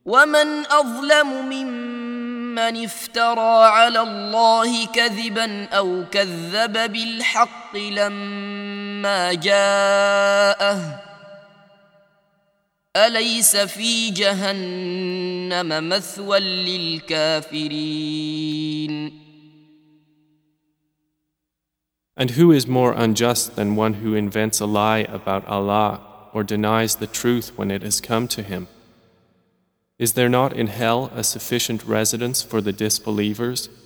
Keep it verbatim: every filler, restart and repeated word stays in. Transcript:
ومن أظلم ممن افترى على الله كذبا أو كذب بالحق لما جاءه أليس في جهنم مثوى للكافرين. And who is more unjust than one who invents a lie about Allah or denies the truth when it has come to him? Is there not in hell a sufficient residence for the disbelievers?